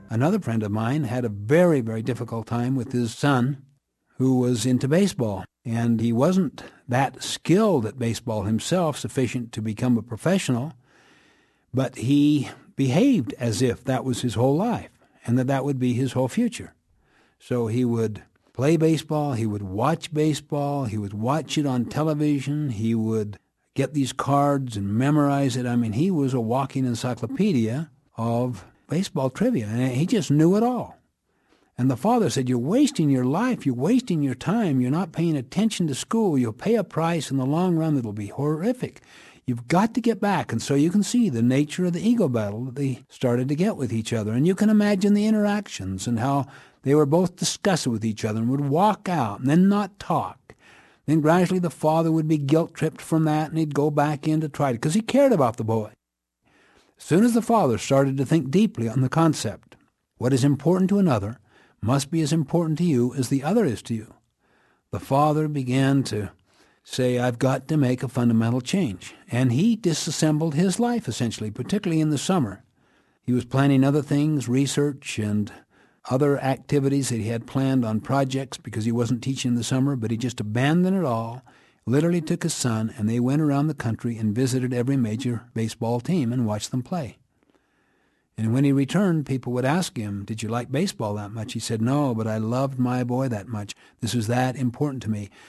Another friend of mine had a very, very difficult time with his son who was into baseball. And he wasn't that skilled at baseball himself, sufficient to become a professional, but he behaved as if that was his whole life and that would be his whole future. So he would play baseball, he would watch baseball, he would watch it on television, he would get these cards and memorize it. I mean, he was a walking encyclopedia of baseball trivia, and he just knew it all. And the father said, you're wasting your life, you're wasting your time, you're not paying attention to school, you'll pay a price in the long run that'll be horrific. You've got to get back. And so you can see the nature of the ego battle that they started to get with each other. And you can imagine the interactions and how they were both discussing with each other and would walk out and then not talk. Then gradually the father would be guilt-tripped from that, and he'd go back in to try it, because he cared about the boy. As soon as the father started to think deeply on the concept, what is important to another must be as important to you as the other is to you, the father began to say, I've got to make a fundamental change. And he disassembled his life, essentially, particularly in the summer. He was planning other things, research and other activities that he had planned on projects because he wasn't teaching in the summer, but he just abandoned it all, literally took his son, and they went around the country and visited every major baseball team and watched them play. And when he returned, people would ask him, did you like baseball that much? He said, no, but I loved my boy that much. This was that important to me.